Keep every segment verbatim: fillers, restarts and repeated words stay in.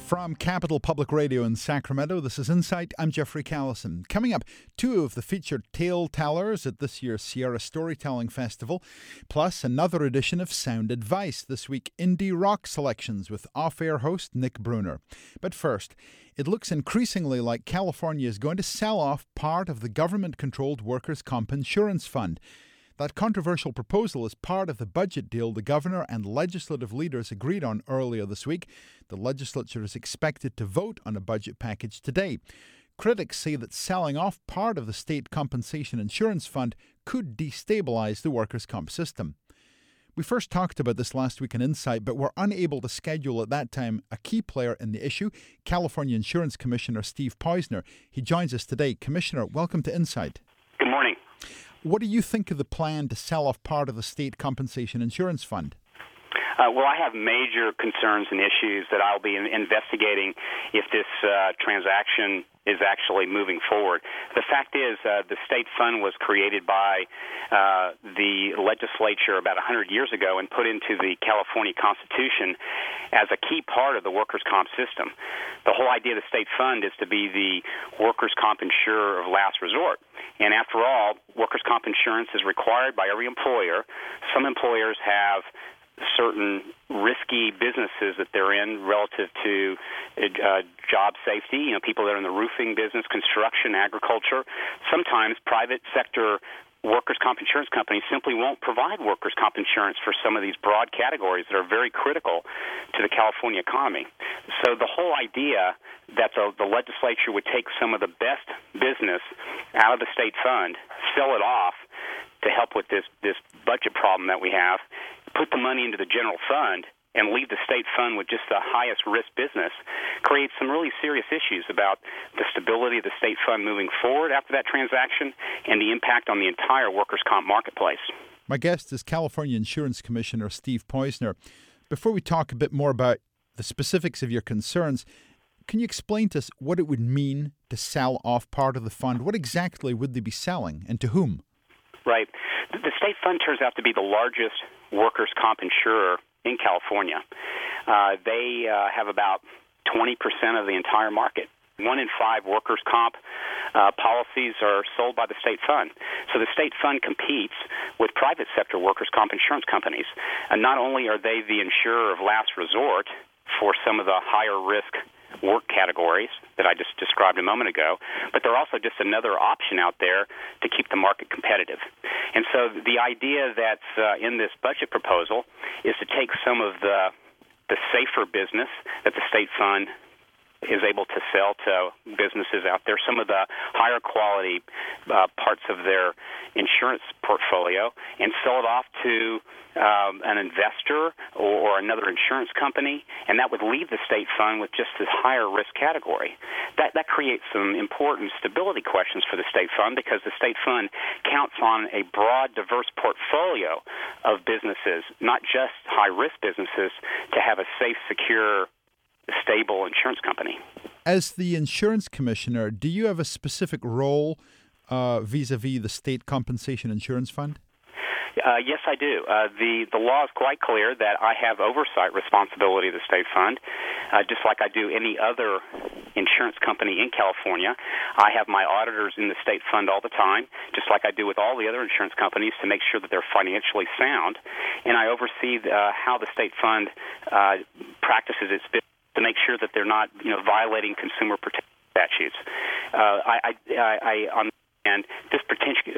From Capital Public Radio in Sacramento, this is Insight. I'm Jeffrey Callison. Coming up, two of the featured tale tellers at this year's Sierra Storytelling Festival, plus another edition of Sound Advice. This week, indie rock selections with off-air host Nick Bruner. But first, it looks increasingly like California is going to sell off part of the government-controlled workers' comp insurance fund. That controversial proposal is part of the budget deal the governor and legislative leaders agreed on earlier this week. The legislature is expected to vote on a budget package today. Critics say that selling off part of the state compensation insurance fund could destabilize the workers' comp system. We first talked about this last week in Insight, but were unable to schedule at that time a key player in the issue, California Insurance Commissioner Steve Poizner. He joins us today. Commissioner, welcome to Insight. Good morning. What do you think of the plan to sell off part of the state compensation insurance fund? Uh, well, I have major concerns and issues that I'll be in- investigating if this uh, transaction is actually moving forward. The fact is, uh, the state fund was created by uh, the legislature about one hundred years ago and put into the California Constitution as a key part of the workers' comp system. The whole idea of the state fund is to be the workers' comp insurer of last resort. And after all, workers' comp insurance is required by every employer. Some employers have certain risky businesses that they're in relative to uh, job safety, you know, people that are in the roofing business, construction, agriculture. Sometimes private sector workers' comp insurance companies simply won't provide workers' comp insurance for some of these broad categories that are very critical to the California economy. So the whole idea that the, the legislature would take some of the best business out of the state fund, sell it off to help with this, this budget problem that we have, put the money into the general fund, and leave the state fund with just the highest risk business creates some really serious issues about the stability of the state fund moving forward after that transaction and the impact on the entire workers' comp marketplace. My guest is California Insurance Commissioner Steve Poizner. Before we talk a bit more about the specifics of your concerns, can you explain to us what it would mean to sell off part of the fund? What exactly would they be selling, and to whom? Right. The state fund turns out to be the largest workers' comp insurer in California. Uh, they uh, have about twenty percent of the entire market. One in five workers' comp uh, policies are sold by the state fund. So the state fund competes with private sector workers' comp insurance companies. And not only are they the insurer of last resort for some of the higher risk work categories that I just described a moment ago, but they're also just another option out there to keep the market competitive. And so the idea that's uh, in this budget proposal is to take some of the the safer business that the state fund is able to sell to businesses out there, some of the higher quality uh, parts of their insurance portfolio, and sell it off to um, an investor or, or another insurance company, and that would leave the state fund with just this higher risk category. That, that creates some important stability questions for the state fund because the state fund counts on a broad, diverse portfolio of businesses, not just high-risk businesses, to have a safe, secure, stable insurance company. As the insurance commissioner, do you have a specific role uh, vis-a-vis the state compensation insurance fund? Uh, yes, I do. Uh, the, the law is quite clear that I have oversight responsibility of the state fund, uh, just like I do any other insurance company in California. I have my auditors in the state fund all the time, just like I do with all the other insurance companies, to make sure that they're financially sound. And I oversee uh, how the state fund uh, practices its business to make sure that they're not, you know, violating consumer protection statutes. Uh, I, I, I, on and this potential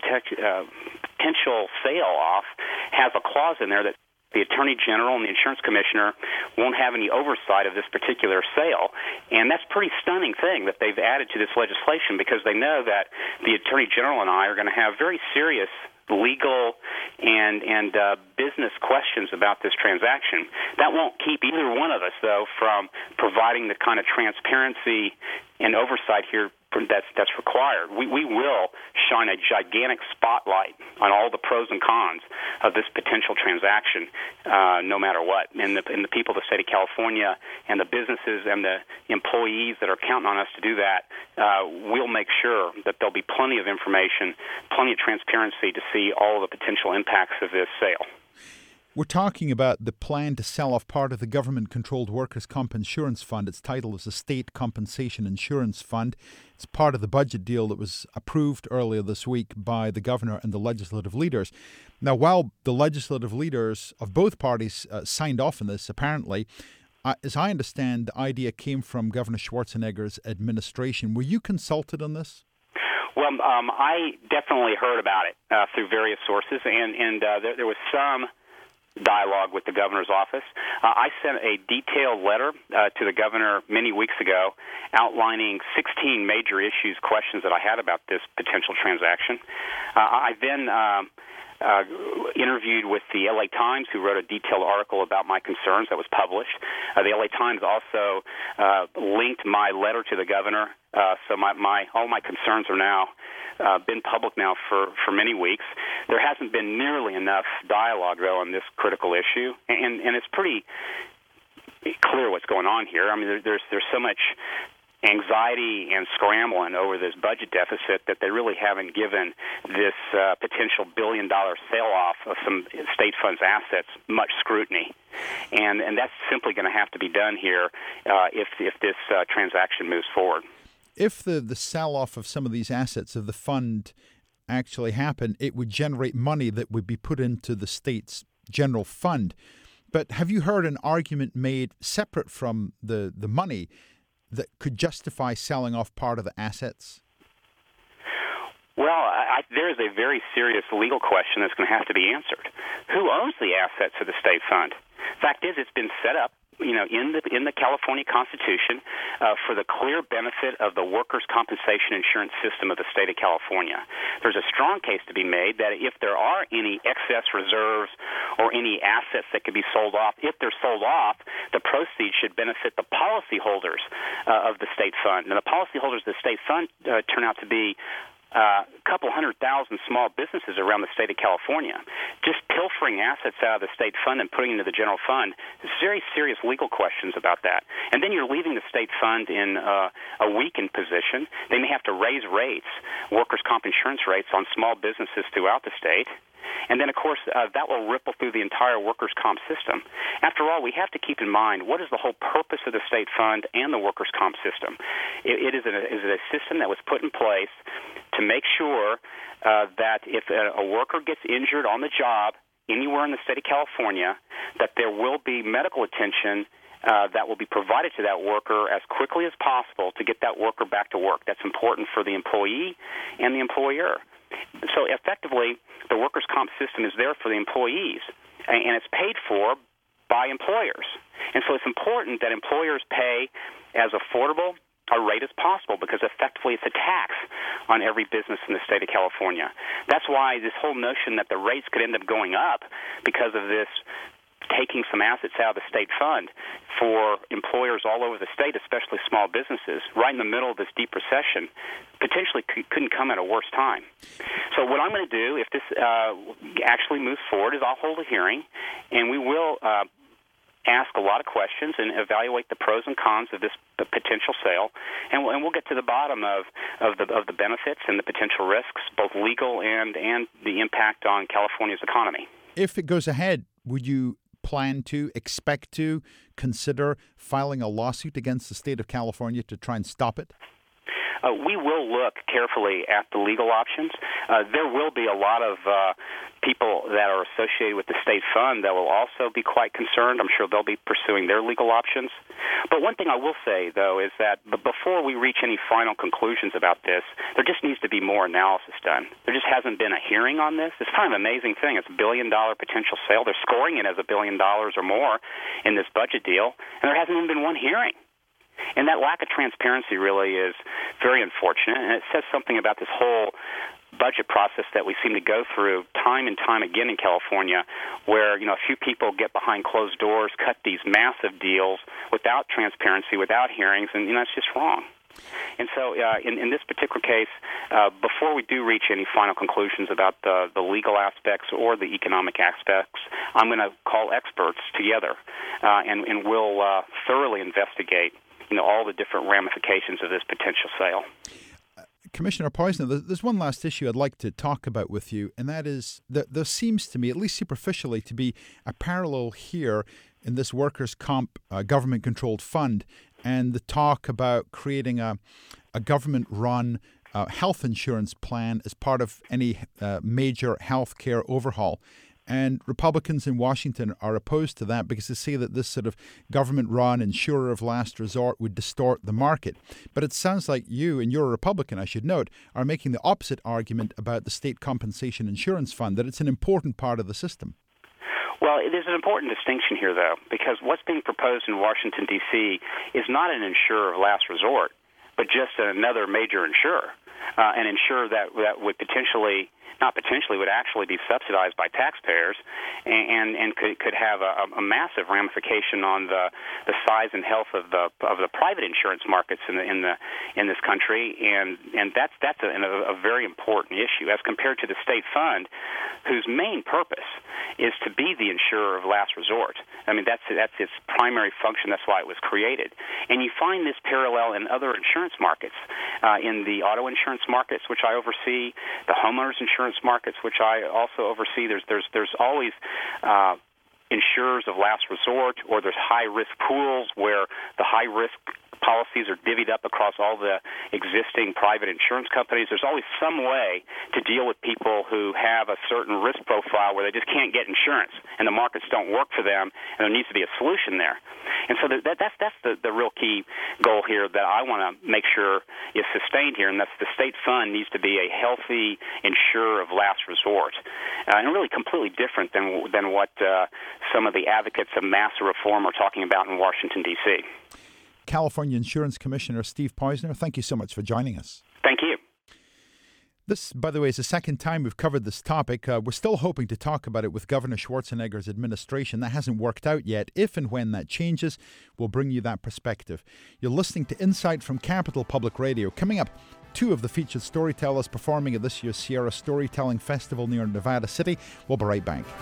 uh, potential sale off has a clause in there that the Attorney General and the Insurance Commissioner won't have any oversight of this particular sale. And that's a pretty stunning thing that they've added to this legislation because they know that the Attorney General and I are going to have very serious legal and and uh, business questions about this transaction. That won't keep either one of us, though, from providing the kind of transparency and oversight here that's that's required. We we will shine a gigantic spotlight on all the pros and cons of this potential transaction, uh, no matter what. And the, and the people of the state of California and the businesses and the employees that are counting on us to do that, uh, we'll make sure that there'll be plenty of information, plenty of transparency to see all of the potential impacts of this sale. We're talking about the plan to sell off part of the government-controlled Workers' Comp Insurance Fund. Its title is the State Compensation Insurance Fund. It's part of the budget deal that was approved earlier this week by the governor and the legislative leaders. Now, while the legislative leaders of both parties uh, signed off on this, apparently, uh, as I understand, the idea came from Governor Schwarzenegger's administration. Were you consulted on this? Well, um, I definitely heard about it uh, through various sources, and, and uh, there, there was some dialogue with the governor's office. Uh, I sent a detailed letter uh, to the governor many weeks ago outlining sixteen major issues, questions that I had about this potential transaction. Uh, I then um, uh, interviewed with the L A Times, who wrote a detailed article about my concerns that was published. Uh, the L A Times also uh, linked my letter to the governor, uh, so my, my all my concerns are now Uh, been public now for, for many weeks. There hasn't been nearly enough dialogue, though, on this critical issue, and, and it's pretty clear what's going on here. I mean, there, there's there's so much anxiety and scrambling over this budget deficit that they really haven't given this uh, potential billion-dollar sale-off of some state funds assets much scrutiny. And, and that's simply going to have to be done here uh, if, if this uh, transaction moves forward. If the, the sell-off of some of these assets of the fund actually happened, it would generate money that would be put into the state's general fund. But have you heard an argument made separate from the, the money that could justify selling off part of the assets? Well, I, there is a very serious legal question that's going to have to be answered. Who owns the assets of the state fund? Fact is, it's been set up, you know, in the in the California Constitution uh, for the clear benefit of the workers' compensation insurance system of the state of California. There's a strong case to be made that if there are any excess reserves or any assets that could be sold off, if they're sold off, the proceeds should benefit the policyholders uh, of the state fund. And the policyholders of the state fund uh, turn out to be Uh, a couple hundred thousand small businesses around the state of California. Just pilfering assets out of the state fund and putting into the general fund, there's very serious legal questions about that. And then you're leaving the state fund in uh, a weakened position. They may have to raise rates, workers' comp insurance rates on small businesses throughout the state. And then, of course, uh, that will ripple through the entire workers' comp system. After all, we have to keep in mind what is the whole purpose of the state fund and the workers' comp system. It, it is, a, is a system that was put in place to make sure uh, that if a, a worker gets injured on the job anywhere in the state of California, that there will be medical attention uh, that will be provided to that worker as quickly as possible to get that worker back to work. That's important for the employee and the employer. So effectively, the workers' comp system is there for the employees, and it's paid for by employers. And so it's important that employers pay as affordable a rate as possible, because effectively it's a tax on every business in the state of California. That's why this whole notion that the rates could end up going up because of this taking some assets out of the state fund for employers all over the state, especially small businesses, right in the middle of this deep recession, potentially c- couldn't come at a worse time. So what I'm going to do, if this uh, actually moves forward, is I'll hold a hearing, and we will uh, ask a lot of questions and evaluate the pros and cons of this potential sale, and we'll, and we'll get to the bottom of, of the of the benefits and the potential risks, both legal and, and the impact on California's economy. If it goes ahead, would you plan to, expect to, consider filing a lawsuit against the state of California to try and stop it? Uh, we will look carefully at the legal options. Uh, there will be a lot of uh, people that are associated with the state fund that will also be quite concerned. I'm sure they'll be pursuing their legal options. But one thing I will say, though, is that before we reach any final conclusions about this, there just needs to be more analysis done. There just hasn't been a hearing on this. It's kind of an amazing thing. It's a billion-dollar potential sale. They're scoring it as a billion dollars or more in this budget deal, and there hasn't even been one hearing. And that lack of transparency really is very unfortunate, and it says something about this whole budget process that we seem to go through time and time again in California, where, you know, a few people get behind closed doors, cut these massive deals without transparency, without hearings, and, you know, that's just wrong. And so uh, in, in this particular case, uh, before we do reach any final conclusions about the, the legal aspects or the economic aspects, I'm going to call experts together, uh, and, and we'll uh, thoroughly investigate, you know, all the different ramifications of this potential sale. Commissioner Poizner, there's one last issue I'd like to talk about with you, and that is that there seems to me, at least superficially, to be a parallel here in this workers' comp uh, government-controlled fund and the talk about creating a, a government-run uh, health insurance plan as part of any uh, major health care overhaul. And Republicans in Washington are opposed to that because they say that this sort of government-run insurer of last resort would distort the market. But it sounds like you, and you're a Republican, I should note, are making the opposite argument about the State Compensation Insurance Fund, that it's an important part of the system. Well, there's an important distinction here, though, because what's being proposed in Washington, D C is not an insurer of last resort, but just another major insurer, uh, an insurer that, that would potentially... not potentially, would actually be subsidized by taxpayers and, and, and could, could have a, a massive ramification on the, the size and health of the of the private insurance markets in the in the in this country, and and that's that's a, a very important issue as compared to the state fund, whose main purpose is to be the insurer of last resort. I mean, that's that's its primary function. That's why it was created, and you find this parallel in other insurance markets, uh, in the auto insurance markets, which I oversee, the homeowners insurance markets, which I also oversee. There's there's there's always uh, insurers of last resort, or there's high risk pools where the high risk policies are divvied up across all the existing private insurance companies. There's always some way to deal with people who have a certain risk profile where they just can't get insurance and the markets don't work for them, and there needs to be a solution there. And so that, that's that's the, the real key goal here that I want to make sure is sustained here, and that's the state fund needs to be a healthy insurer of last resort, uh, and really completely different than than what uh, some of the advocates of massive reform are talking about in Washington, D C California Insurance Commissioner Steve Poizner, thank you so much for joining us. Thank you. This, by the way, is the second time we've covered this topic. Uh, we're still hoping to talk about it with Governor Schwarzenegger's administration. That hasn't worked out yet. If and when that changes, we'll bring you that perspective. You're listening to Insight from Capital Public Radio. Coming up, two of the featured storytellers performing at this year's Sierra Storytelling Festival near Nevada City. We'll be right back.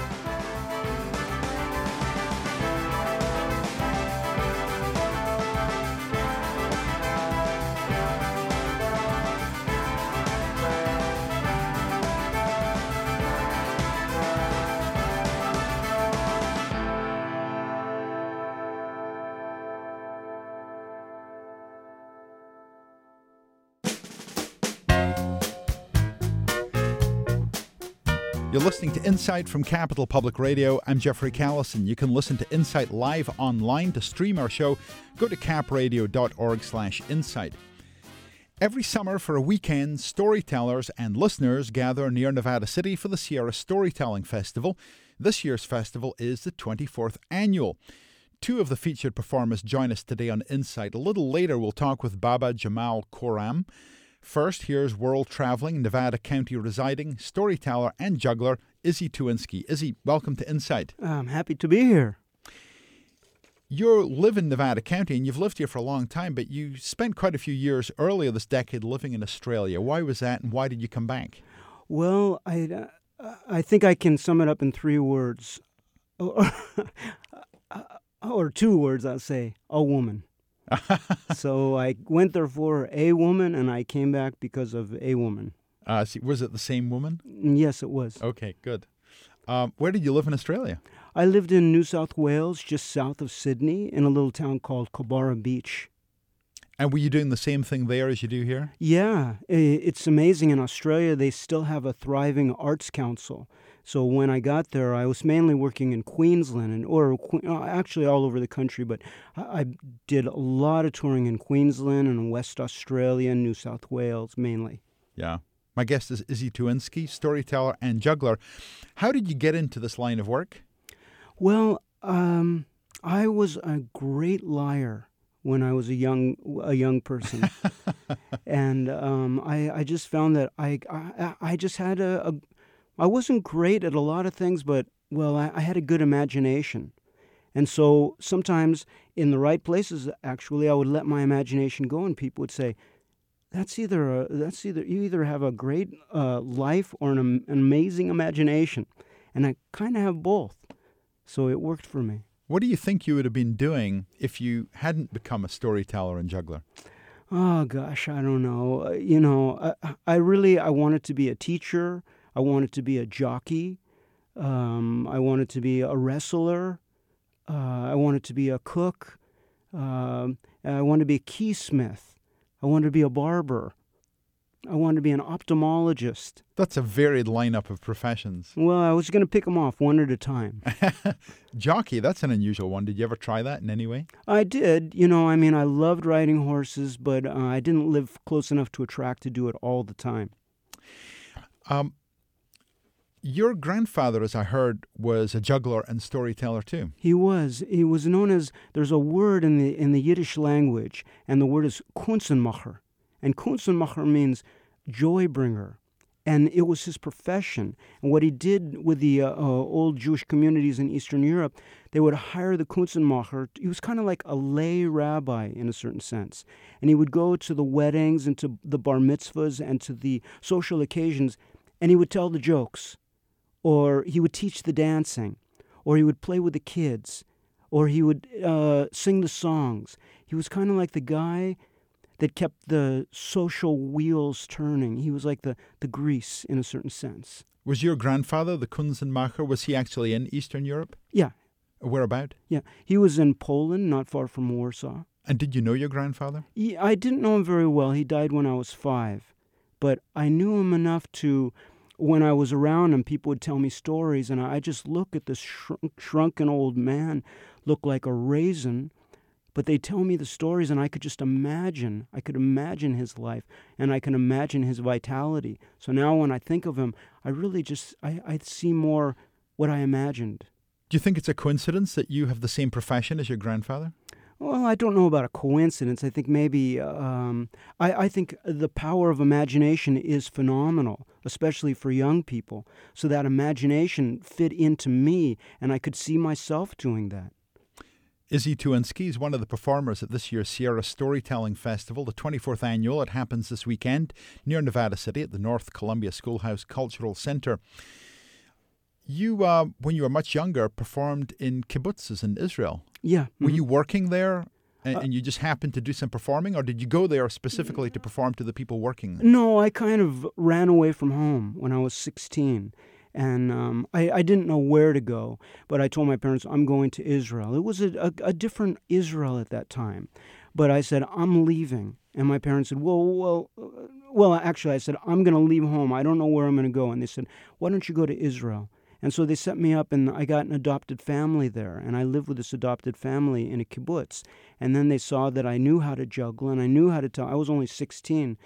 You're listening to Insight from Capital Public Radio. I'm Jeffrey Callison. You can listen to Insight live online. To stream our show, go to capradio.org slash insight. Every summer for a weekend, storytellers and listeners gather near Nevada City for the Sierra Storytelling Festival. This year's festival is the twenty-fourth annual. Two of the featured performers join us today on Insight. A little later, we'll talk with Baba Jamal Koram. First, here's world-traveling, Nevada County residing, storyteller and juggler Izzy Tuwinski. Izzy, welcome to Insight. I'm happy to be here. You live in Nevada County, and you've lived here for a long time, but you spent quite a few years earlier this decade living in Australia. Why was that, and why did you come back? Well, I, uh, I think I can sum it up in three words. Or two words, I'll say. A woman. So I went there for a woman, and I came back because of a woman. Uh, see, was it the same woman? Yes, it was. Okay, good. Um, where did you live in Australia? I lived in New South Wales, just south of Sydney, in a little town called Kilbarra Beach. And were you doing the same thing there as you do here? Yeah, it's amazing. In Australia, they still have a thriving arts council. So when I got there, I was mainly working in Queensland, and or actually all over the country, but I did a lot of touring in Queensland and West Australia and New South Wales mainly. Yeah. My guest is Izzy Tuwinski, storyteller and juggler. How did you get into this line of work? Well, um, I was a great liar when I was a young a young person, and um, I I just found that I I, I just had a, a I wasn't great at a lot of things, but well I, I had a good imagination, and so sometimes in the right places, actually, I would let my imagination go, and people would say, "That's either a, that's either you either have a great uh, life or an, an amazing imagination," and I kind of have both, so it worked for me. What do you think you would have been doing if you hadn't become a storyteller and juggler? Oh gosh, I don't know. Uh, you know, I, I really I wanted to be a teacher. I wanted to be a jockey. Um, I wanted to be a wrestler. Uh, I wanted to be a cook. Um, I wanted to be a keysmith. I wanted to be a barber. I wanted to be an ophthalmologist. That's a varied lineup of professions. Well, I was going to pick them off one at a time. Jockey, that's an unusual one. Did you ever try that in any way? I did. You know, I mean, I loved riding horses, but uh, I didn't live close enough to a track to do it all the time. Um, your grandfather, as I heard, was a juggler and storyteller too. He was. He was known as, there's a word in the in the Yiddish language, and the word is Kunstenmacher. And Kunstenmacher means joy bringer. And it was his profession. And what he did with the uh, uh, old Jewish communities in Eastern Europe, they would hire the Kunstenmacher. He was kind of like a lay rabbi in a certain sense. And he would go to the weddings and to the bar mitzvahs and to the social occasions, and he would tell the jokes. Or he would teach the dancing. Or he would play with the kids. Or he would uh, sing the songs. He was kind of like the guy that kept the social wheels turning. He was like the, the grease in a certain sense. Was your grandfather, the Kunzenmacher, was he actually in Eastern Europe? Yeah. Whereabout? Yeah. He was in Poland, not far from Warsaw. And did you know your grandfather? Yeah, I didn't know him very well. He died when I was five. But I knew him enough to, when I was around him, people would tell me stories, and I just look at this shrunk, shrunken old man, look like a raisin. But they tell me the stories, and I could just imagine. I could imagine his life, and I can imagine his vitality. So now when I think of him, I really just, I, I see more what I imagined. Do you think it's a coincidence that you have the same profession as your grandfather? Well, I don't know about a coincidence. I think maybe, um, I, I think the power of imagination is phenomenal, especially for young people. So that imagination fit into me, and I could see myself doing that. Izzy Tuinski is one of the performers at this year's Sierra Storytelling Festival, the twenty-fourth annual. It happens this weekend near Nevada City at the North Columbia Schoolhouse Cultural Center. You, uh, when you were much younger, performed in kibbutzes in Israel. Yeah. Mm-hmm. Were you working there and, uh, and you just happened to do some performing, or did you go there specifically to perform to the people working there? No, I kind of ran away from home when I was sixteen. And um, I, I didn't know where to go, but I told my parents, I'm going to Israel. It was a, a, a different Israel at that time. But I said, I'm leaving. And my parents said, well, well, uh, well, actually, I said, I'm going to leave home. I don't know where I'm going to go. And they said, why don't you go to Israel? And so they set me up, and I got an adopted family there. And I lived with this adopted family in a kibbutz. And then they saw that I knew how to juggle, and I knew how to tell. I was only sixteen.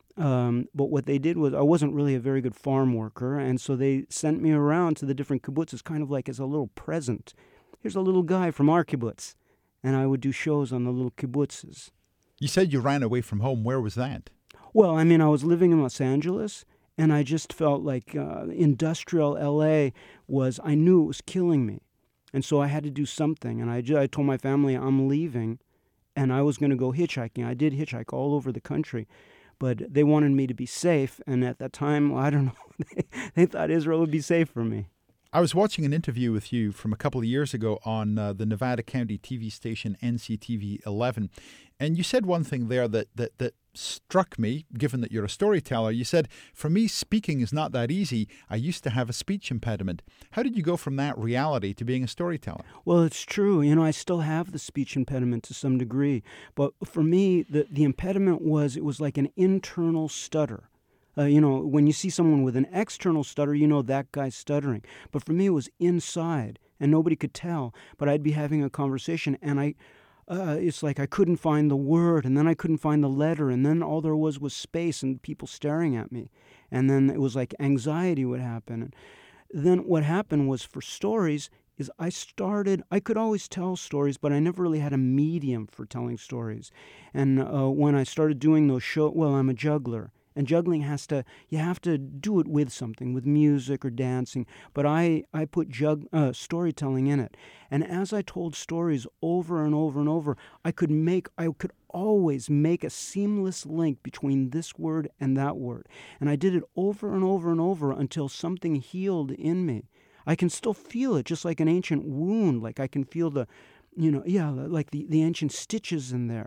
Um, but what they did was, I wasn't really a very good farm worker, and so they sent me around to the different kibbutzes, kind of like as a little present. Here's a little guy from our kibbutz, and I would do shows on the little kibbutzes. You said you ran away from home. Where was that? Well, I mean, I was living in Los Angeles, and I just felt like uh, industrial L A was, I knew it was killing me, and so I had to do something, and I, just, I told my family I'm leaving, and I was going to go hitchhiking. I did hitchhike all over the country. But they wanted me to be safe, and at that time, well, I don't know, they, they thought Israel would be safe for me. I was watching an interview with you from a couple of years ago on uh, the Nevada County T V station N C T V eleven, and you said one thing there that, that, that struck me, given that you're a storyteller. You said, for me, speaking is not that easy. I used to have a speech impediment. How did you go from that reality to being a storyteller? Well, it's true. You know, I still have the speech impediment to some degree. But for me, the, the impediment was, it was like an internal stutter. Uh, you know, when you see someone with an external stutter, you know that guy's stuttering. But for me, it was inside, and nobody could tell. But I'd be having a conversation, and I... Uh, it's like I couldn't find the word, and then I couldn't find the letter, and then all there was was space and people staring at me. And then it was like anxiety would happen. And then what happened was, for stories, is I started, I could always tell stories, but I never really had a medium for telling stories. And uh, when I started doing those shows, well, I'm a juggler. And juggling has to, you have to do it with something, with music or dancing. But I, I put jug, uh, storytelling in it. And as I told stories over and over and over, I could make, I could always make a seamless link between this word and that word. And I did it over and over and over until something healed in me. I can still feel it, just like an ancient wound. Like I can feel the, you know, yeah, like the, the ancient stitches in there.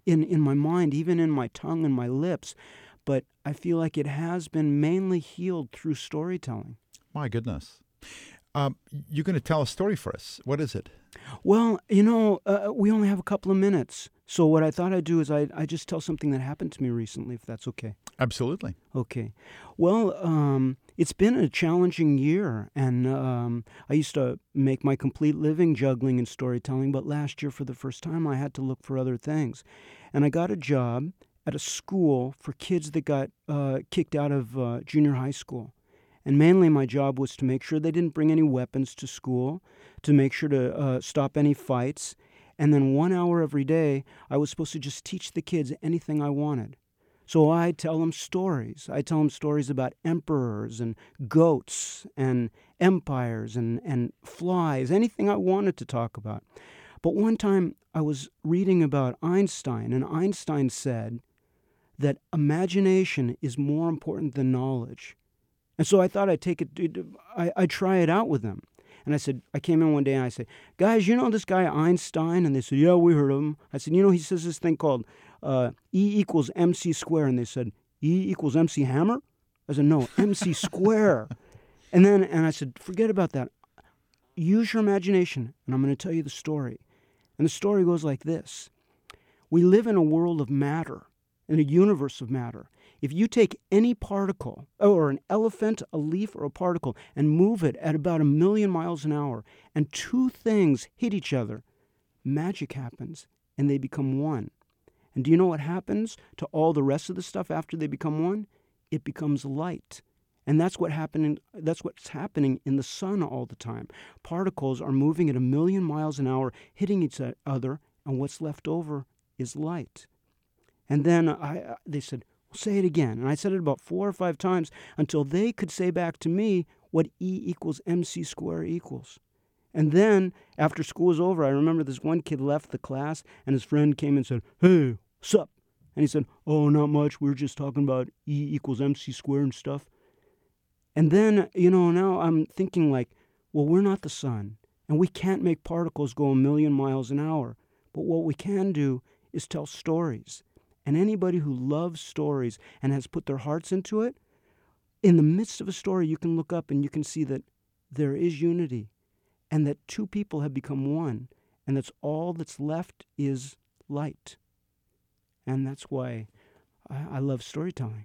in, in my mind, even in my tongue and my lips. But I feel like it has been mainly healed through storytelling. My goodness. Um, you're going to tell a story for us. What is it? Well, you know, uh, we only have a couple of minutes. So what I thought I'd do is I I just tell something that happened to me recently, if that's okay. Absolutely. Okay. Well, um, it's been a challenging year, and um, I used to make my complete living juggling and storytelling, but last year, for the first time, I had to look for other things. And I got a job at a school for kids that got uh, kicked out of uh, junior high school. And mainly my job was to make sure they didn't bring any weapons to school, to make sure to uh, stop any fights. And then one hour every day, I was supposed to just teach the kids anything I wanted. So I tell them stories. I tell them stories about emperors and goats and empires and, and flies, anything I wanted to talk about. But one time I was reading about Einstein, and Einstein said that imagination is more important than knowledge. And so I thought I'd take it, I, I'd try it out with them. And I said, I came in one day and I said, guys, you know this guy Einstein? And they said, yeah, we heard of him. I said, you know, he says this thing called uh, E equals M C square. And they said, E equals M C hammer? I said, no, M C square. And then, and I said, forget about that. Use your imagination, and I'm going to tell you the story. And the story goes like this. We live in a world of matter, in a universe of matter. If you take any particle, or an elephant, a leaf, or a particle, and move it at about a million miles an hour, and two things hit each other, magic happens, and they become one. And do you know what happens to all the rest of the stuff after they become one? It becomes light. And that's what happening, that's what's happening in the sun all the time. Particles are moving at a million miles an hour, hitting each other, and what's left over is light. And then I, they said, say it again. And I said it about four or five times until they could say back to me what E equals M C square equals. And then after school was over, I remember this one kid left the class and his friend came and said, hey, what's up? And he said, oh, not much. We were just talking about E equals M C square and stuff. And then, you know, now I'm thinking like, well, we're not the sun and we can't make particles go a million miles an hour. But what we can do is tell stories. And anybody who loves stories and has put their hearts into it, in the midst of a story, you can look up and you can see that there is unity and that two people have become one, and that's all that's left is light. And that's why I, I love storytelling.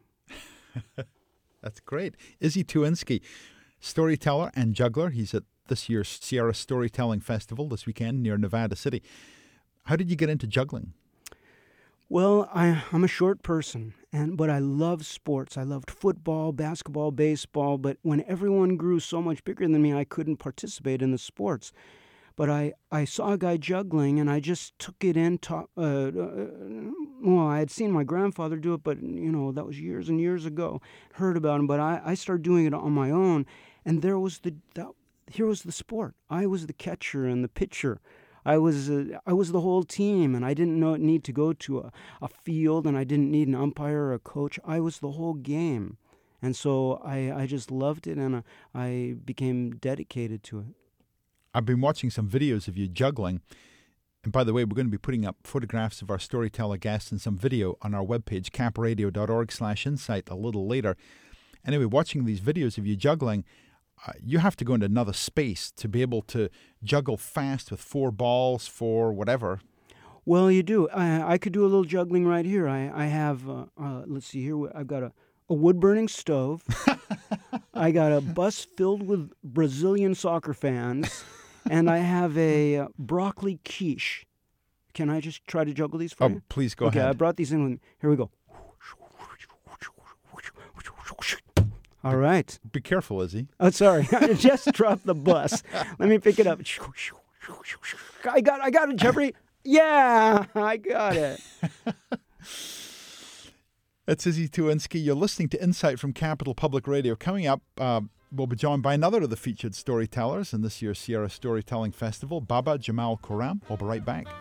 That's great. Izzy Tuwinski, storyteller and juggler. He's at this year's Sierra Storytelling Festival this weekend near Nevada City. How did you get into juggling? Well, I, I'm a short person, and but I love sports. I loved football, basketball, baseball, but when everyone grew so much bigger than me, I couldn't participate in the sports. But I, I saw a guy juggling, and I just took it in. Ta- uh, uh, well, I had seen my grandfather do it, but, you know, that was years and years ago. Heard about him, but I, I started doing it on my own, and there was the that, here was the sport. I was the catcher and the pitcher. I was uh, I was the whole team, and I didn't know, need to go to a, a field, and I didn't need an umpire or a coach. I was the whole game. And so I, I just loved it, and I, I became dedicated to it. I've been watching some videos of you juggling. And by the way, we're going to be putting up photographs of our storyteller guests and some video on our webpage, capradio.org slash insight, a little later. Anyway, watching these videos of you juggling, uh, you have to go into another space to be able to juggle fast with four balls, four whatever. Well, you do. I, I could do a little juggling right here. I, I have, uh, uh, let's see here, I've got a, a wood-burning stove. I got a bus filled with Brazilian soccer fans. And I have a uh, broccoli quiche. Can I just try to juggle these for oh, you? Oh, please go okay, ahead. Okay, I brought these in with me. Here we go. All right. Be careful, Izzy. Oh, sorry. I just dropped the bus. Let me pick it up. I got I got it, Jeffrey. Yeah, I got it. That's Izzy Tuwinski. You're listening to Insight from Capital Public Radio. Coming up, uh, we'll be joined by another of the featured storytellers in this year's Sierra Storytelling Festival, Baba Jamal Khorram. We'll be right back.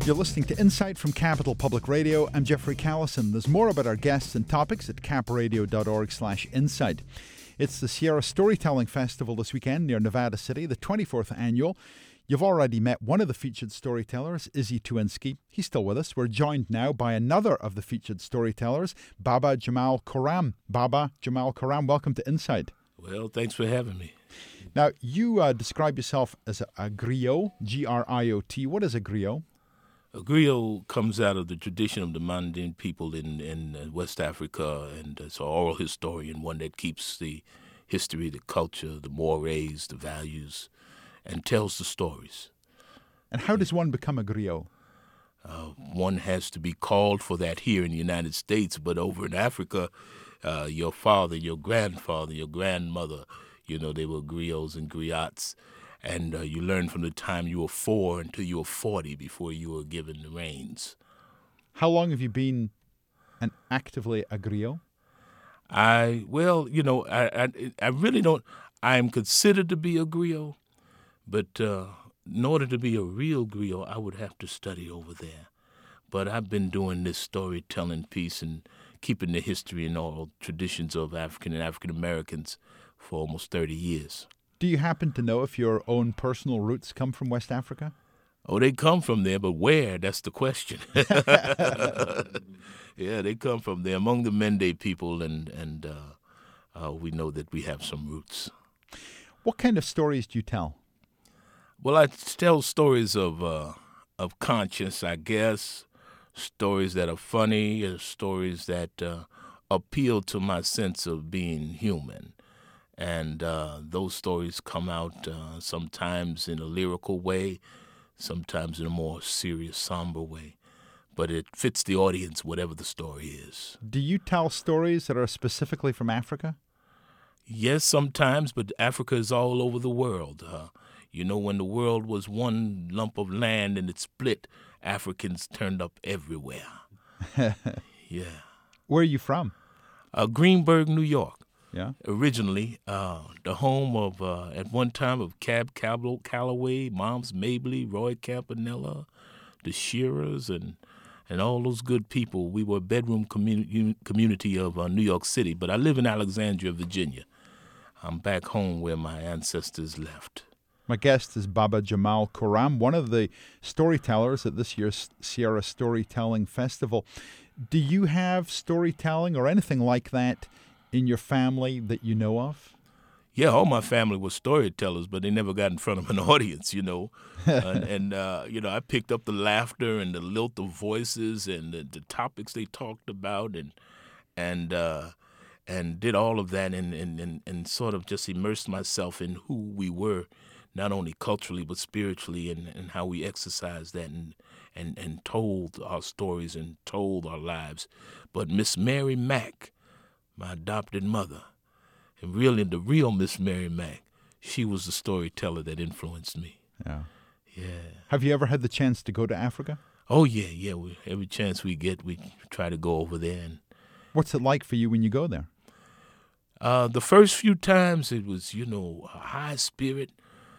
You're listening to Insight from Capital Public Radio. I'm Jeffrey Callison. There's more about our guests and topics at capradio.org slash insight. It's the Sierra Storytelling Festival this weekend near Nevada City, the twenty-fourth annual. You've already met one of the featured storytellers, Izzy Tuwinski. He's still with us. We're joined now by another of the featured storytellers, Baba Jamal Koram. Baba Jamal Koram, welcome to Insight. Well, thanks for having me. Now, you uh, describe yourself as a, a griot, G R I O T. What is a griot? A griot comes out of the tradition of the Manding people in, in West Africa, and it's an oral historian, one that keeps the history, the culture, the mores, the values, and tells the stories. And how does one become a griot? Uh, one has to be called for that here in the United States, but over in Africa, uh, your father, your grandfather, your grandmother, you know, they were griots and griots, and uh, you learn from the time you were four until you were forty before you were given the reins. How long have you been an actively a griot? I, well, you know, I, I, I really don't, I'm considered to be a griot, but uh, in order to be a real griot, I would have to study over there. But I've been doing this storytelling piece and keeping the history and oral traditions of African and African Americans for almost thirty years. Do you happen to know if your own personal roots come from West Africa? Oh, they come from there, but where? That's the question. Yeah, they come from there, among the Mende people, and, and uh, uh, we know that we have some roots. What kind of stories do you tell? Well, I tell stories of uh, of conscience, I guess, stories that are funny, uh, stories that uh, appeal to my sense of being human. And uh, those stories come out uh, sometimes in a lyrical way, sometimes in a more serious, somber way. But it fits the audience, whatever the story is. Do you tell stories that are specifically from Africa? Yes, sometimes, but Africa is all over the world. Uh, you know, when the world was one lump of land and it split, Africans turned up everywhere. Yeah. Where are you from? Uh, Greenburgh, New York. Yeah. Originally, uh, the home of, uh, at one time, of Cab Calloway, Calloway, Moms Mabley, Roy Campanella, the Shearers, and and all those good people. We were a bedroom community community of uh, New York City, but I live in Alexandria, Virginia. I'm back home where my ancestors left. My guest is Baba Jamal Koram, one of the storytellers at this year's Sierra Storytelling Festival. Do you have storytelling or anything like that in your family that you know of? Yeah, all my family was storytellers, but they never got in front of an audience, you know. and, and uh, you know, I picked up the laughter and the lilt of voices and the, the topics they talked about, and and uh, and did all of that, and, and, and, and sort of just immersed myself in who we were, not only culturally but spiritually, and, and how we exercised that, and, and and told our stories and told our lives. But Miss Mary Mack, my adopted mother, and really the real Miss Mary Mack, she was the storyteller that influenced me. Yeah. Yeah. Have you ever had the chance to go to Africa? Oh, yeah, yeah. We, every chance we get, we try to go over there. And what's it like for you when you go there? Uh, the first few times it was, you know, a high spirit,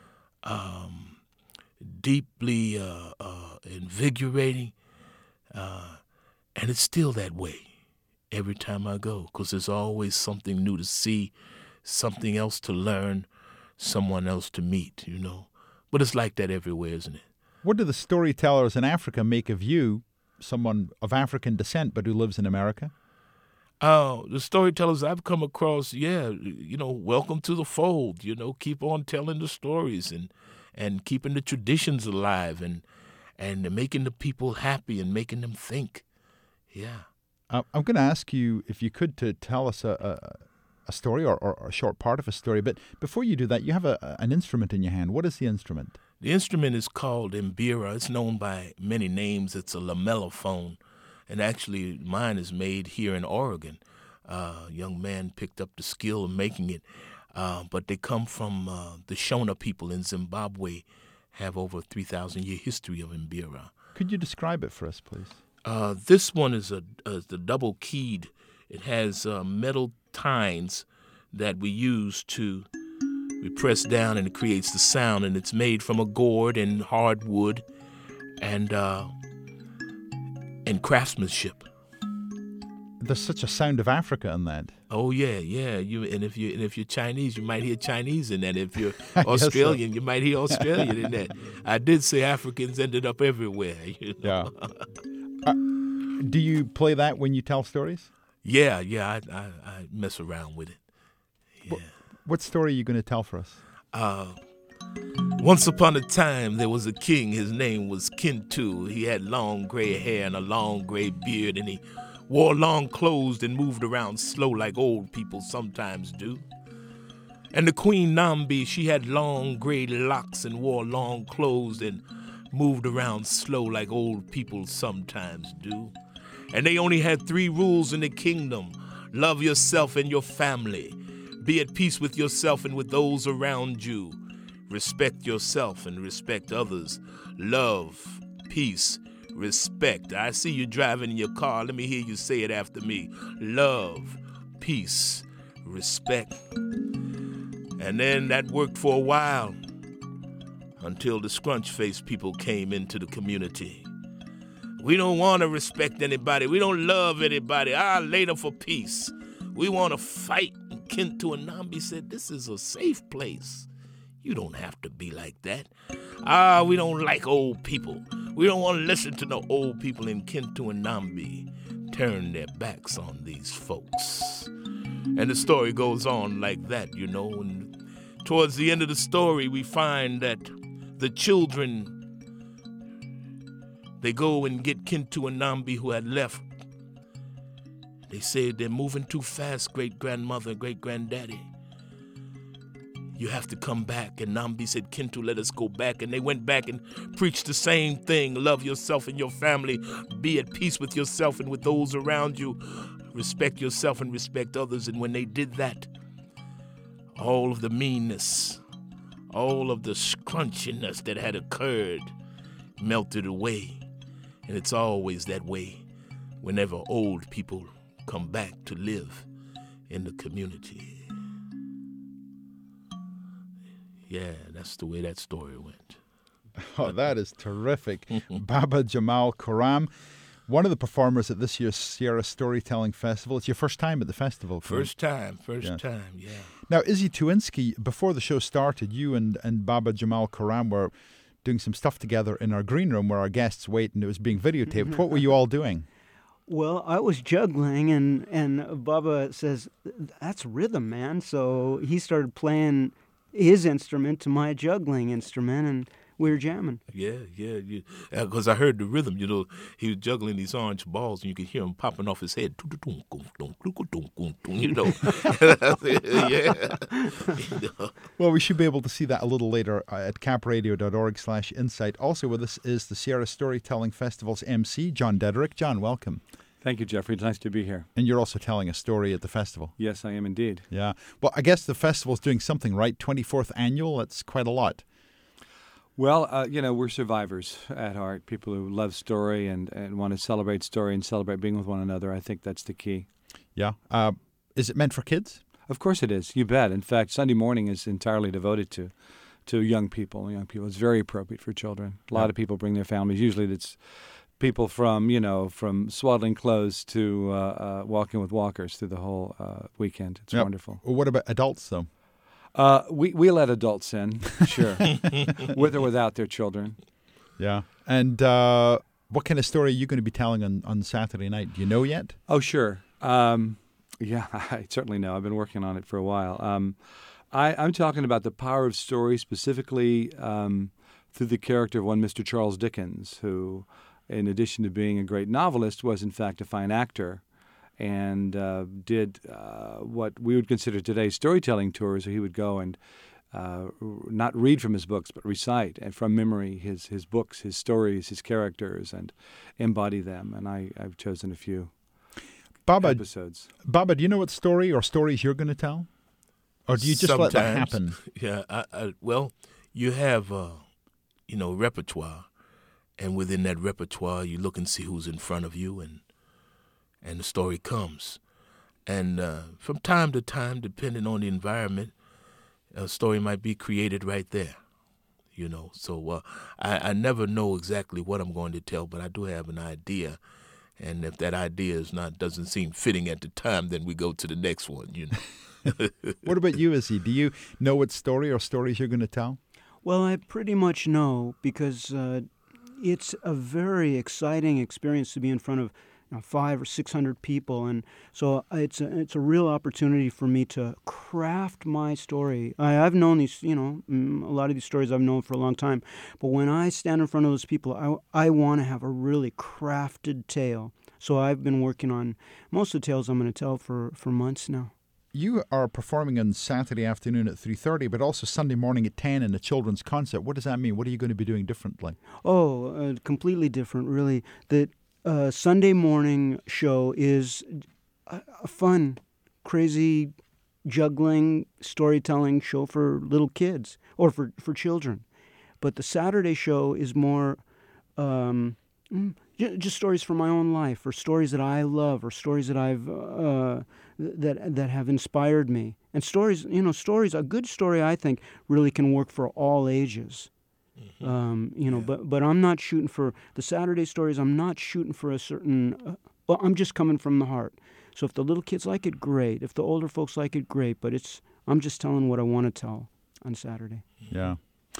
um, deeply uh, uh, invigorating, uh, and it's still that way every time I go, because there's always something new to see, something else to learn, someone else to meet, you know. But it's like that everywhere, isn't it? What do the storytellers in Africa make of you, someone of African descent but who lives in America? Uh, the storytellers I've come across, yeah, you know, welcome to the fold, you know, keep on telling the stories and, and keeping the traditions alive and, and making the people happy and making them think. Yeah. Uh, I'm going to ask you if you could to tell us a, a, a story or, or a short part of a story. But before you do that, you have a, an instrument in your hand. What is the instrument? The instrument is called mbira. It's known by many names. It's a lamellophone. And actually, mine is made here in Oregon. Uh, a young man picked up the skill of making it. Uh, but they come from uh, the Shona people in Zimbabwe, have over a three thousand year history of mbira. Could you describe it for us, please? Uh, this one is a, a the double keyed. It has uh, metal tines that we use to we press down, and it creates the sound. And it's made from a gourd and hardwood, and uh, and craftsmanship. There's such a sound of Africa in that. Oh yeah, yeah. You and if you and if you're Chinese, you might hear Chinese in that. If you're Yes, sir. Australian, you might hear Australian in that. I did say Africans ended up everywhere. You know? Yeah. Uh, do you play that when you tell stories? Yeah, yeah. I, I, I mess around with it. Yeah. What story are you going to tell for us? Uh, once upon a time, there was a king. His name was Kintu. He had long gray hair and a long gray beard, and he wore long clothes and moved around slow like old people sometimes do. And the queen Nambi, she had long gray locks and wore long clothes and moved around slow like old people sometimes do. And they only had three rules in the kingdom: love yourself and your family, be at peace with yourself and with those around you, respect yourself and respect others, love, peace, respect. I see you driving in your car. Let me hear you say it after me. Love, peace, respect. And then that worked for a while until the scrunch-faced people came into the community. We don't want to respect anybody. We don't love anybody. Ah, later for peace. We want to fight. And Kintu and Nambi said, this is a safe place. You don't have to be like that. Ah, we don't like old people. We don't want to listen to no old people. In Kintu and Nambi turned their backs on these folks. And the story goes on like that, you know. And towards the end of the story, we find that the children, they go and get Kintu and Nambi, who had left. They say they're moving too fast, great-grandmother, great-granddaddy. You have to come back. And Nambi said, Kintu, let us go back. And they went back and preached the same thing. Love yourself and your family. Be at peace with yourself and with those around you. Respect yourself and respect others. And when they did that, all of the meanness, all of the scrunchiness that had occurred melted away. And it's always that way whenever old people come back to live in the community. Yeah, that's the way that story went. Oh, that is terrific. Baba Jamal Karam, one of the performers at this year's Sierra Storytelling Festival. It's your first time at the festival. Correct? First time, first Yeah. time, yeah. Now, Izzy Tuwinski, before the show started, you and, and Baba Jamal Karam were doing some stuff together in our green room where our guests wait, and it was being videotaped. What were you all doing? Well, I was juggling, and, and Baba says, that's rhythm, man. So he started playing his instrument to my juggling instrument, and we were jamming. Yeah, yeah, because uh, I heard the rhythm. You know, he was juggling these orange balls, and you could hear him popping off his head. You know, yeah. You know. Well, we should be able to see that a little later at capradio.org slash insight. Also with us is the Sierra Storytelling Festival's M C, John Dederick. John, welcome. Thank you, Jeffrey. It's nice to be here. And you're also telling a story at the festival. Yes, I am indeed. Yeah. Well, I guess the festival's doing something right. twenty-fourth annual, that's quite a lot. Well, uh, you know, we're survivors at heart, people who love story and, and want to celebrate story and celebrate being with one another. I think that's the key. Yeah. Uh, is it meant for kids? Of course it is. You bet. In fact, Sunday morning is entirely devoted to to young people. Young people. It's very appropriate for children. A lot Yeah. of people bring their families. Usually it's people from, you know, from swaddling clothes to uh, uh, walking with walkers through the whole uh, weekend. It's Yep. wonderful. Well, what about adults, though? Uh, we, we let adults in, sure, with or without their children. Yeah. And uh, what kind of story are you going to be telling on, on Saturday night? Do you know yet? Oh, sure. Um, yeah, I certainly know. I've been working on it for a while. Um, I, I'm talking about the power of story, specifically um, through the character of one Mister Charles Dickens, who, in addition to being a great novelist, was in fact a fine actor and uh, did uh, what we would consider today storytelling tours, where he would go and uh, not read from his books, but recite and from memory his, his books, his stories, his characters, and embody them. And I, I've chosen a few Baba, episodes. Baba, do you know what story or stories you're going to tell? Or do you just let that Sometimes. happen? Yeah, I, I, well, you have, uh, you know, repertoire. And within that repertoire, you look and see who's in front of you, and and the story comes. And uh, from time to time, depending on the environment, a story might be created right there, you know. So uh, I, I never know exactly what I'm going to tell, but I do have an idea. And if that idea is not doesn't seem fitting at the time, then we go to the next one, you know. What about you, Izzy? Do you know what story or stories you're going to tell? Well, I pretty much know because uh, it's a very exciting experience to be in front of you know, five or six hundred people, and so it's a, it's a real opportunity for me to craft my story. I, I've known these, you know, a lot of these stories I've known for a long time, but when I stand in front of those people, I I want to have a really crafted tale. So I've been working on most of the tales I'm going to tell for, for months now. You are performing on Saturday afternoon at three thirty, but also Sunday morning at ten in a children's concert. What does that mean? What are you going to be doing differently? Oh, uh, completely different, really. The uh, Sunday morning show is a, a fun, crazy, juggling, storytelling show for little kids or for, for children. But the Saturday show is more um, just stories from my own life, or stories that I love, or stories that I've uh, that that have inspired me. And stories, you know, stories. A good story, I think, really can work for all ages. Mm-hmm. Um, you know, yeah. but but I'm not shooting for the Saturday stories. I'm not shooting for a certain. Uh, well, I'm just coming from the heart. So if the little kids like it, great. If the older folks like it, great. But it's I'm just telling what I want to tell on Saturday. Yeah,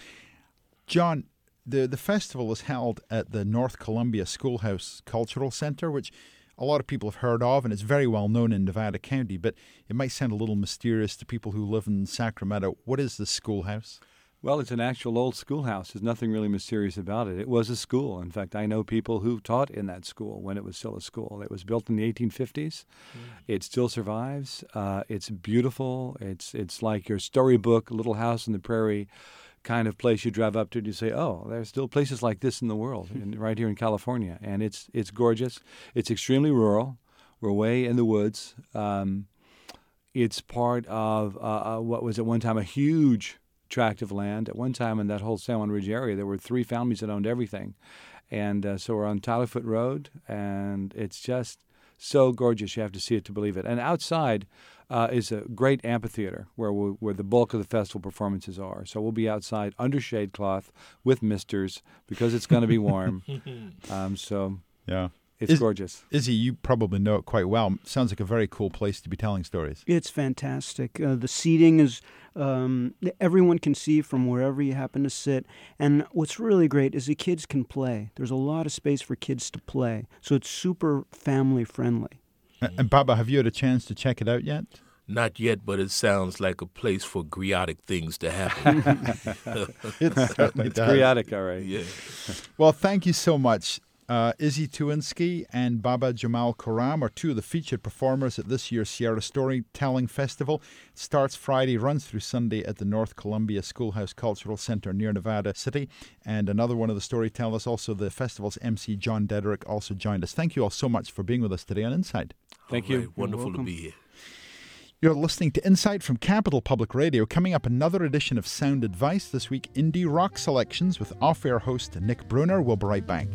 John. The the festival is held at the North Columbia Schoolhouse Cultural Center, which a lot of people have heard of, and it's very well known in Nevada County, but it might sound a little mysterious to people who live in Sacramento. What is the schoolhouse? Well, it's an actual old schoolhouse. There's nothing really mysterious about it. It was a school. In fact, I know people who taught in that school when it was still a school. It was built in the eighteen fifties. Mm. It still survives. Uh, it's beautiful. It's it's like your storybook, Little House on the Prairie kind of place you drive up to and you say, oh, there's still places like this in the world, in, right here in California. And it's it's gorgeous. It's extremely rural. We're way in the woods. Um, it's part of uh, uh, what was at one time a huge tract of land. At one time in that whole San Juan Ridge area, there were three families that owned everything. And uh, so we're on Tylerfoot Road, and it's just so gorgeous. You have to see it to believe it. And outside uh, is a great amphitheater where we, where the bulk of the festival performances are. So we'll be outside under shade cloth with misters because it's going to be warm. um, so yeah, it's Is, gorgeous. Izzy, you probably know it quite well. Sounds like a very cool place to be telling stories. It's fantastic. Uh, the seating is um, everyone can see from wherever you happen to sit. And what's really great is the kids can play. There's a lot of space for kids to play. So it's super family friendly. And Baba, have you had a chance to check it out yet? Not yet, but it sounds like a place for griotic things to happen. It certainly it's does. griotic, all right. Yeah. Well, thank you so much. Uh, Izzy Tuwinski and Baba Jamal Karam are two of the featured performers at this year's Sierra Storytelling Festival. It starts Friday, runs through Sunday at the North Columbia Schoolhouse Cultural Center near Nevada City. And another one of the storytellers, also the festival's M C, John Dederick, also joined us. Thank you all so much for being with us today on Insight. Thank All you. right. Wonderful to be here. You're listening to Insight from Capital Public Radio. Coming up, another edition of Sound Advice. This week, indie rock selections with off-air host Nick Bruner. We'll be right back.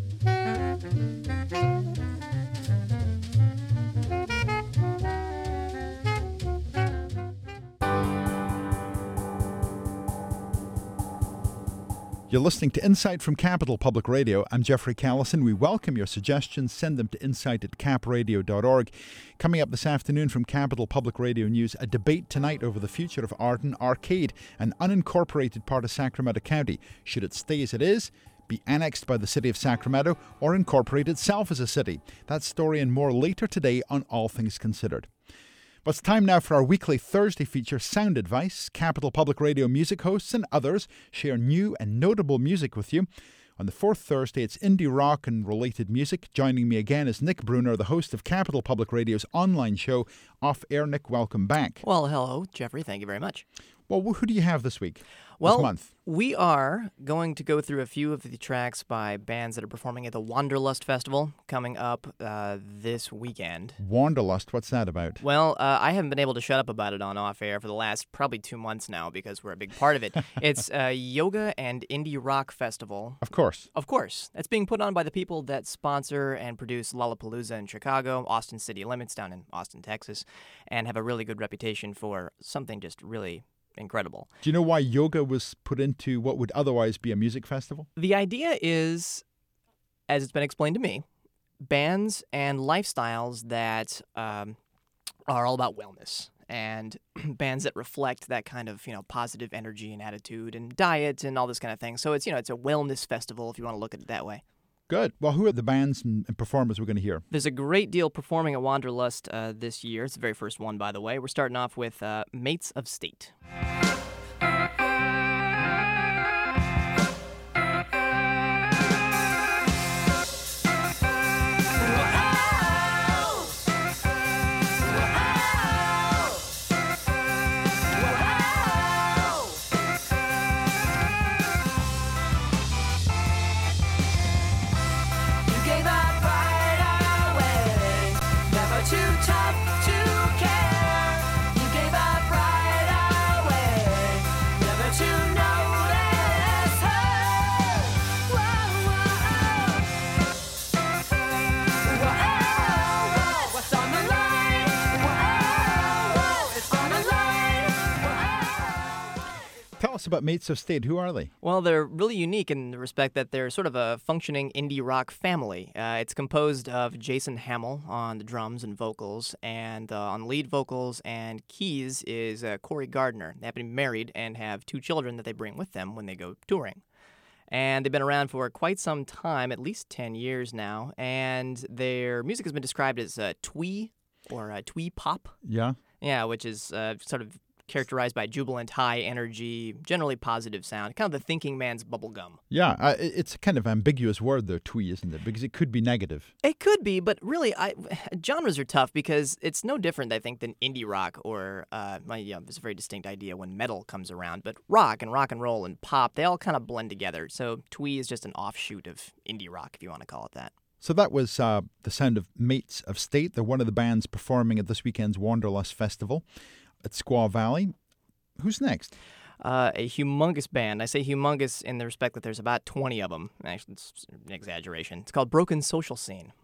You're listening to Insight from Capital Public Radio. I'm Jeffrey Callison. We welcome your suggestions. Send them to insight at cap radio dot org. Coming up this afternoon from Capital Public Radio News, a debate tonight over the future of Arden Arcade, an unincorporated part of Sacramento County. Should it stay as it is, be annexed by the city of Sacramento, or incorporate itself as a city? That story and more later today on All Things Considered. But it's time now for our weekly Thursday feature, Sound Advice. Capital Public Radio music hosts and others share new and notable music with you. On the fourth Thursday, it's indie rock and related music. Joining me again is Nick Bruner, the host of Capital Public Radio's online show, Off Air. Nick, welcome back. Well, hello, Jeffrey. Thank you very much. Well, who do you have this week? Well, this month? We are going to go through a few of the tracks by bands that are performing at the Wanderlust Festival coming up uh, this weekend. Wanderlust, what's that about? Well, uh, I haven't been able to shut up about it on Off Air for the last probably two months now because we're a big part of it. It's a yoga and indie rock festival. Of course. Of course. That's being put on by the people that sponsor and produce Lollapalooza in Chicago, Austin City Limits down in Austin, Texas, and have a really good reputation for something just really incredible. Do you know why yoga was put into what would otherwise be a music festival? The idea is, as it's been explained to me, bands and lifestyles that um, are all about wellness, and bands that reflect that kind of, you know, positive energy and attitude and diet and all this kind of thing. So it's, you know, it's a wellness festival if you want to look at it that way. Good. Well, who are the bands and, and performers we're going to hear? There's a great deal performing at Wanderlust uh, this year. It's the very first one, by the way. We're starting off with uh, Mates of State. Tell us about Mates of State. Who are they? Well, they're really unique in the respect that they're sort of a functioning indie rock family. Uh, it's composed of Jason Hamill on the drums and vocals, and uh, on lead vocals and keys is uh, Corey Gardner. They happen to be married and have two children that they bring with them when they go touring. And they've been around for quite some time, at least ten years now, and their music has been described as uh, twee or uh, twee pop. Yeah. Yeah, which is uh, sort of characterized by jubilant, high energy, generally positive sound, kind of the thinking man's bubblegum. Yeah, uh, it's a kind of ambiguous word, though, twee, isn't it? Because it could be negative. It could be, but really, I, genres are tough because it's no different, I think, than indie rock or, uh, well, yeah, there's a very distinct idea when metal comes around. But rock and rock and roll and pop, they all kind of blend together. So twee is just an offshoot of indie rock, if you want to call it that. So that was uh, the sound of Mates of State. They're one of the bands performing at this weekend's Wanderlust Festival at Squaw Valley. Who's next? Uh, a humongous band. I say humongous in the respect that there's about twenty of them. Actually, it's an exaggeration. It's called Broken Social Scene.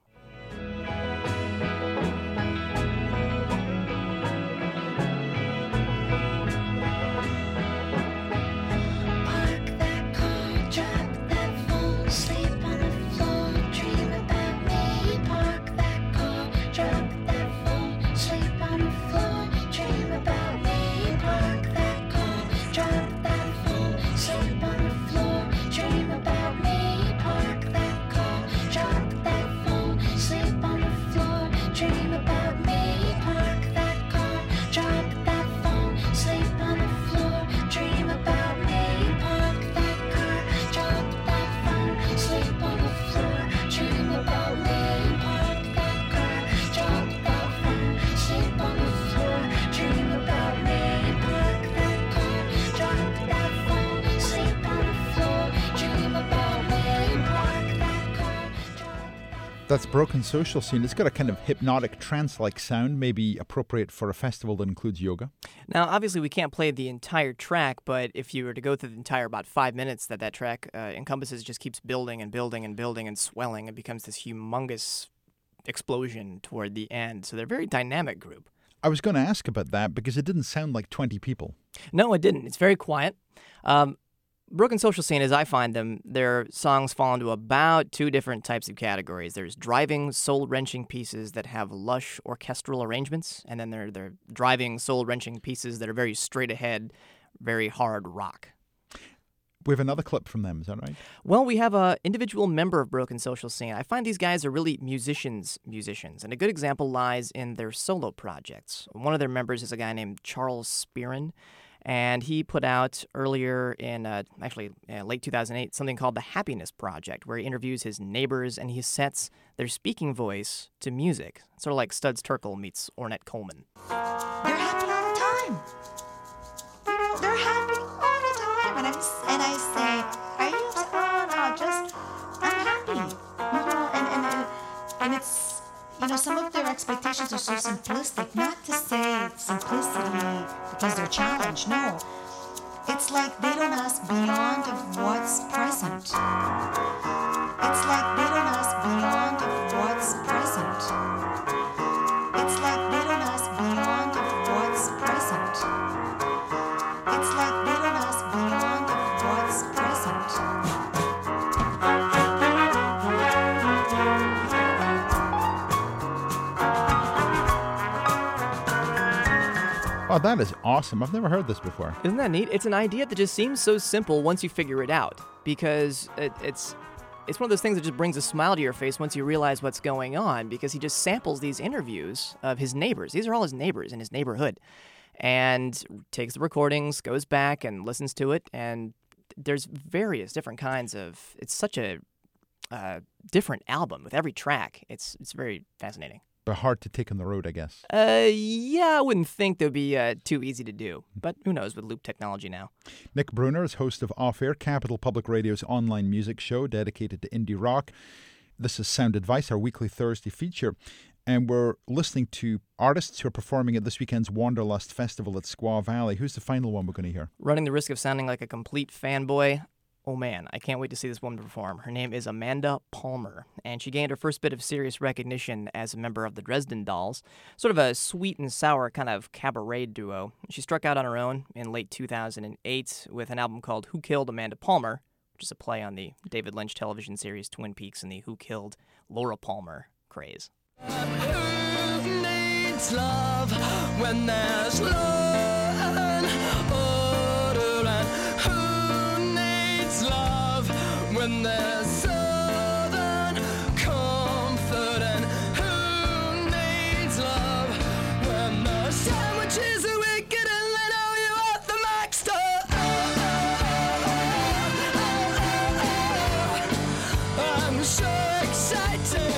That's Broken Social Scene. It's got a kind of hypnotic trance-like sound, maybe appropriate for a festival that includes yoga. Now, obviously, we can't play the entire track, but if you were to go through the entire about five minutes that that track uh, encompasses, it just keeps building and building and building and swelling. It becomes this humongous explosion toward the end. So they're a very dynamic group. I was going to ask about that because it didn't sound like twenty people. No, it didn't. It's very quiet. Um, Broken Social Scene, as I find them, their songs fall into about two different types of categories. There's driving, soul-wrenching pieces that have lush orchestral arrangements, and then there are there driving, soul-wrenching pieces that are very straight-ahead, very hard rock. We have another clip from them, is that right? Well, we have an individual member of Broken Social Scene. I find these guys are really musicians, musicians, and a good example lies in their solo projects. One of their members is a guy named Charles Spearin, and he put out earlier in, uh, actually, uh, late two thousand eight, something called The Happiness Project, where he interviews his neighbors and he sets their speaking voice to music. Sort of like Studs Terkel meets Ornette Coleman. They're happy all the time. You know, they're happy all the time. And, I'm, and I say, are you? Oh, no, just, I'm happy. You know, and, and, and, and it's, you know, some of their expectations are so simplistic. Not to say it's simplicity because they're challenged, no. It's like they don't ask beyond of what's present. It's like they don't ask beyond of what's present. It's like they don't ask beyond of what's present. It's like they don't ask beyond of what's present. Oh, that is awesome. I've never heard this before. Isn't that neat? It's an idea that just seems so simple once you figure it out, because it, it's it's one of those things that just brings a smile to your face once you realize what's going on, because he just samples these interviews of his neighbors. These are all his neighbors in his neighborhood, and takes the recordings, goes back and listens to it, and there's various different kinds of, it's such a uh, different album with every track. It's it's very fascinating. But hard to take on the road, I guess. Uh, yeah, I wouldn't think they'd be uh, too easy to do. But who knows with loop technology now. Nick Bruner is host of Off Air, Capital Public Radio's online music show dedicated to indie rock. This is Sound Advice, our weekly Thursday feature. And we're listening to artists who are performing at this weekend's Wanderlust Festival at Squaw Valley. Who's the final one we're going to hear? Running the risk of sounding like a complete fanboy, oh man, I can't wait to see this woman perform. Her name is Amanda Palmer, and she gained her first bit of serious recognition as a member of the Dresden Dolls, sort of a sweet and sour kind of cabaret duo. She struck out on her own in late two thousand eight with an album called Who Killed Amanda Palmer, which is a play on the David Lynch television series Twin Peaks and the Who Killed Laura Palmer craze. Who needs love when there's none older, and who needs love when there's southern comfort, and who needs love when the sandwiches are wicked and they know you at the Mac store. I'm so excited.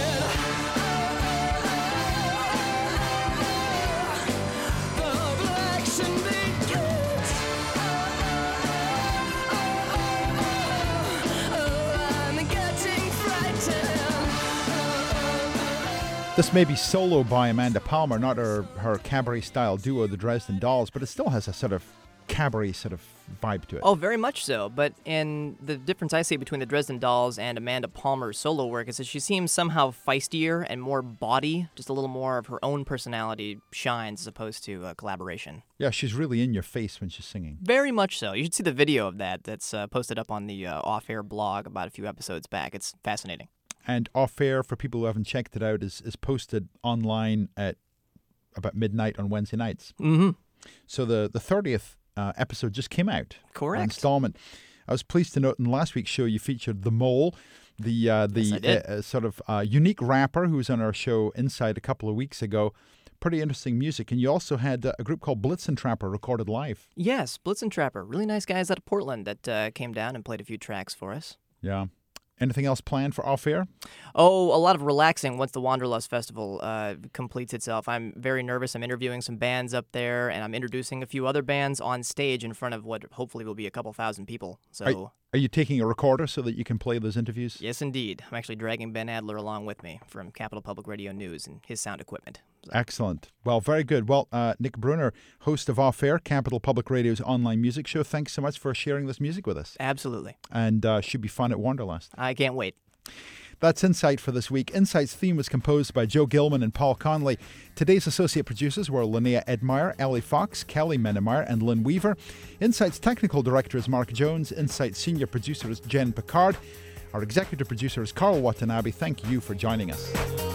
This may be solo by Amanda Palmer, not her, her cabaret-style duo, the Dresden Dolls, but it still has a sort of cabaret sort of vibe to it. Oh, very much so. But in the difference I see between the Dresden Dolls and Amanda Palmer's solo work is that she seems somehow feistier and more body, just a little more of her own personality shines as opposed to uh, collaboration. Yeah, she's really in your face when she's singing. Very much so. You should see the video of that that's uh, posted up on the uh, Off Air blog about a few episodes back. It's fascinating. And Off Air, for people who haven't checked it out, is, is posted online at about midnight on Wednesday nights. Mm-hmm. So the, the thirtieth uh, episode just came out. Correct. Installment. I was pleased to note in last week's show you featured The Mole, the uh, the Yes, I did. uh, sort of uh, unique rapper who was on our show Inside a couple of weeks ago. Pretty interesting music. And you also had uh, a group called Blitzen Trapper recorded live. Yes, Blitzen Trapper. Really nice guys out of Portland that uh, came down and played a few tracks for us. Yeah. Anything else planned for Off Air? Oh, a lot of relaxing once the Wanderlust Festival uh, completes itself. I'm very nervous. I'm interviewing some bands up there, and I'm introducing a few other bands on stage in front of what hopefully will be a couple thousand people. So, Are, are you taking a recorder so that you can play those interviews? yes, indeed. I'm actually dragging Ben Adler along with me from Capital Public Radio News and his sound equipment. So. Excellent. Well, very good. Well, uh, Nick Bruner, host of Off Air, Capital Public Radio's online music show, thanks so much for sharing this music with us. Absolutely. And uh, should be fun at Wanderlust. I can't wait. That's Insight for this week. Insight's theme was composed by Joe Gilman and Paul Conley. Today's associate producers were Linnea Edmeyer, Ellie Fox, Kelly Menemeyer, and Lynn Weaver. Insight's technical director is Mark Jones. Insight's senior producer is Jen Picard. Our executive producer is Carl Watanabe. Thank you for joining us.